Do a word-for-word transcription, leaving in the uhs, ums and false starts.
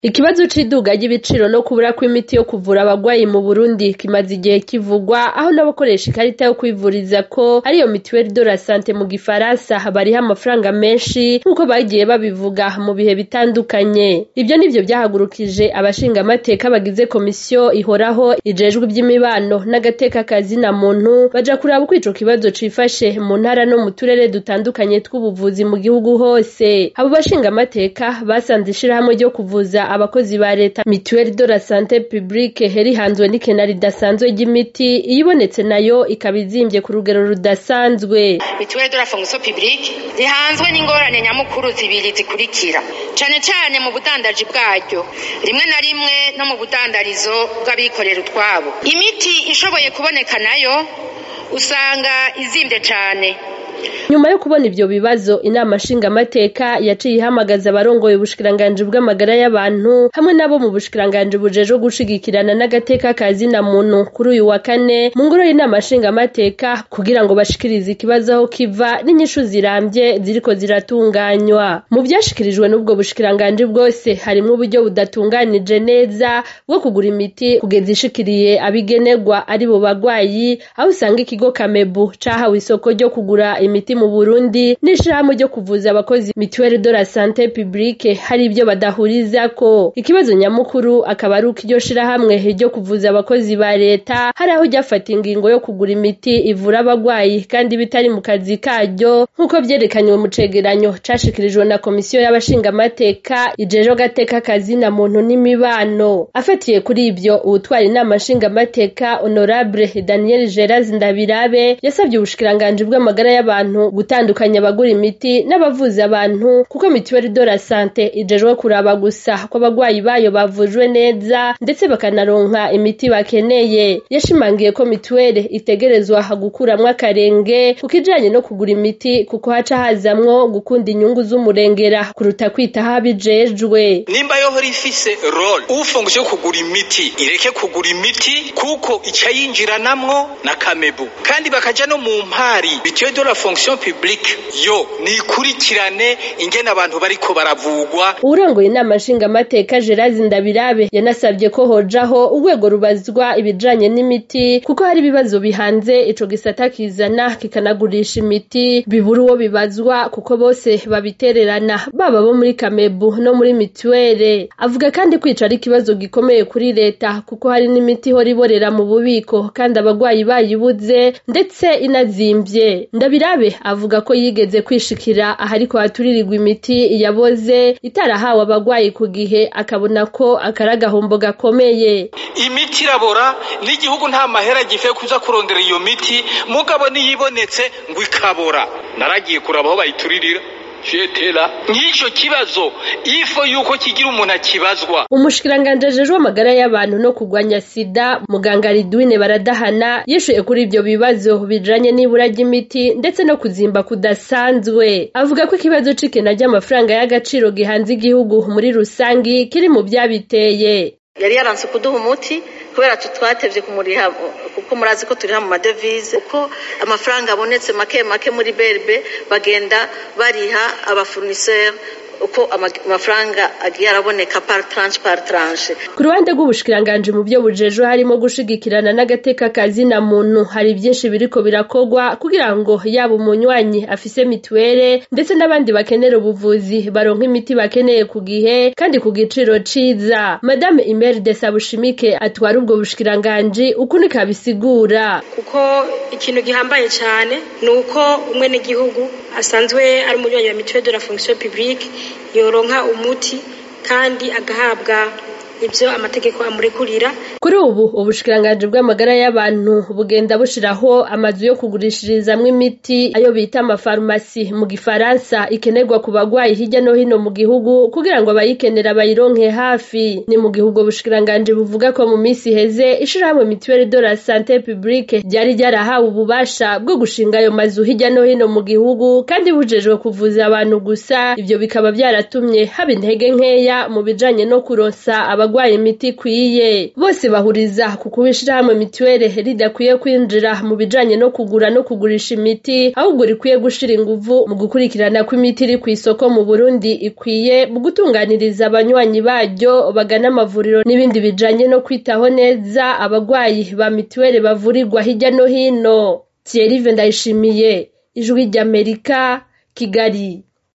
Ikibazo c'iduga ry'ibiciro no kubura kw'imiti yo kuvura abagwayi mu Burundi kimaze igihe kivugwa, aho n'abakoresha ikarita yo kwivuriza ko ariyo mutuelle de la santé mu gifaransa bariha amafaranga menshi nk'uko bagiye babivuga mu bihe bitandukanye. Ivyo nivyo vyahagurukije abashingamateka bagize komisiyo ihoraho ijejwe ivy'imibano n'agateka kazina muntu, baja kuraba uko ico kibazo cifashe mu ntara no mu turere dutandukanye tw'ubuvuzi mu gihugu hose. Abo bashingamateka basanze ishirahamwe ryo kuvuza abakozi ba leta mutuelle de la santé publique herihanzwe n'ikena ridasanzwe ry'imiti, iyibonetse nayo ikaba izimvye ku rugero rudasanzwe. Mutuelle de la fonction publique rihanzwe n'ingorane nyamukuru zibiri zikurikira, cane cane mu budandaji bwaryo, rimwe na rimwe no mu budandarizo bw'abikorera utwabo. Imiti ishoboye kuboneka nayo usanga izimvye cane. Nyuma yo kubona ivyo bibazo, inama nshingamateka yaciye ihamagaza abarongoye ubushikiranganji bw'amagara y'abantu hamwe nabo mu bushikiranganji bujejwe gushigikirana n'agateka kazina muntu kuri uyu wa kane mu ngoro y'inama nshingamateka kugira ngo bashikirize ikibazo aho kiva n'inyishu zirambye ziriko ziratunganywa. Mu vyashikirijwe n'ubwo bushikiranganji bwose harimwo uburyo budatunganije neza bwo kugura imiti kugeza ishikiriye abigenerwa ari bo bagwayi, aho usanga ikigo Kamebu cahawe isoko ryo kugura imiti mu Burundi n'ishirahamwe ryo kuvuza abakozi mutuelle de la santé publique hari ivyo badahurizako. Ikibazo nyamukuru akaba ari uko iryo shirahamwe ryo kuvuza abakozi ba leta hari aho ryafata ingingo yo kugura imiti ivura abagwayi kandi bitari mu kazi karyo nk'uko vyerekanywe mu cegeranyo cashikirijwe na komisiyo y'abashingamateka ijejwe agateka kazina muntu n'imibano. Afatiye kuri ivyo, uwutwara inama nshingamateka honorable Daniel Gerard Ndabirabe yasavye ubushikiranganji bw'amagara y'abantu gutandukanya abagura imiti n'abavuza abantu, kuko mutuelle de la santé ijejwe kuraba gusa ko abagwayi bayo bavujwe neza ndetse bakanaronka imiti bakeneye. Yashimangiye ko mutuelle itegerezwa gukuramwo akarenge kukijanye no kugura imiti, kuko haca hazamwo gukunda inyungu z'umurengera kuruta kwitaho abijejwe. Nimba yohora ifise role ufunguye kugura imiti, ireke kugura imiti kuko ica yinjiranamwo na Kamebu, kandi bakaja no mu mpari mutuelle de la fonction publique yo nikurikirane ingene abantu bariko baravugwa. Urongoye inama nshingamateka Gerard Ndabirabe yanasabye ko hojaho urwego rubazwa ibijanye n'imiti, kuko hari ibibazo bihanze ico gisata kizana kikanagurisha imiti bibura uwo bibazwa, kuko bose babitererana baba bo muri Kamebu no muri mutuelle. Avuga kandi kwica ari ikibazo gikomeye kuri leta, kuko hari n'imiti ihora iborera mu bubiko kandi abagwayi bayibuze ndetse inazimvye. Ndabirabe avuga ko yigeze kwishikira ahariko haturirirwa imiti yaboze itarahawe abagwayi ku gihe, akabona ko akaragahombo gakomeye. Imiti irabora n'igihugu nta mahera gife kuza kurondera iyo miti, mugabo niyibonetse ngo ikabora. Naragiye kuraba aho bayituririra jetera nk'ico kibazo ifo yuko kigira umuntu akibazwa. Umushikiranganje ajejwe amagara y'abantu no kugwanya sida muganga Ridwine Baradahana yishuye kuri ivyo bibazo bijanye n'ibura ry'imiti ndetse no kuzimba kudasanzwe. Avuga ko ikibazo c'ikena ry'amafaranga y'agaciro gihanze igihugu muri rusangi kiri mu vyabiteye. Yari yaranse kuduha umuti kubera tutwatevye kumuriha, kuko murazi ko turiha mu madevise, uko amafaranga abonetse make make muri B R B bagenda bariha aba fournisseur uko amafaranga agiye araboneka par tranche par tranche. Ku ruhande rw'ubushikiranganji mu byo bujejwe harimo gushigikirana n'agateka kazina muntu, hari byinshi biriko birakogwa kugira ngo yaba umunywanyi afise mutuelle ndetse n'abandi bakenera ubuvuzi baronka imiti bakeneye ku gihe kandi ku giciro ciza. Madame Imelda Sabushimike atwara ubwo bushikiranganji uko nikabisigura, kuko ikintu gihambaye cyane nuko umwe n'igihugu asanzwe ari umunywanyi wa mutuelle de la fonction publique yoronka umuti kandi agahabwa ivyo amategeko amurekurira. Kuri ubu ubushikiranganji bw'amagara y'abantu bugenda bushiraho amazu yo kugurishirizamwo imiti, ayo bita amafarumasi mu gifaransa, ikenerwa ku bagwayi hirya no hino mu gihugu kugira ngo abayikenera bayironke hafi. Ni mu gihugu ubushikiranganji buvuga ko mu misi heze ishirahamwe mutuelle de la santé publique ryari ryarahawe ububasha bwo gushinga ayo mazu hirya no hino mu gihugu kandi bujejwe kuvuza abantu gusa. Ivyo bikaba byaratumye haba intege nkeya mu bijanye no kuronsa aba abagwaye imiti ikwiye. Bose bahuriza ku kuba ishirahamwe mituwere ridakwiye kwinjira mu bijanye no kugura no kugurisha imiti, ahubwo rikwiye gushira inguvu mu gukurikirana ko imiti iri kw'isoko mu Burundi ikwiye, mu gutunganiriza abanywanyi baryo bagana amavuriro n'ibindi bijanye no kwitaho neza abagwayi ba mituwere bavurirwa hirya no hino. Thierry Ndayishimiye, Ijwi ry'Amerika, Kigali.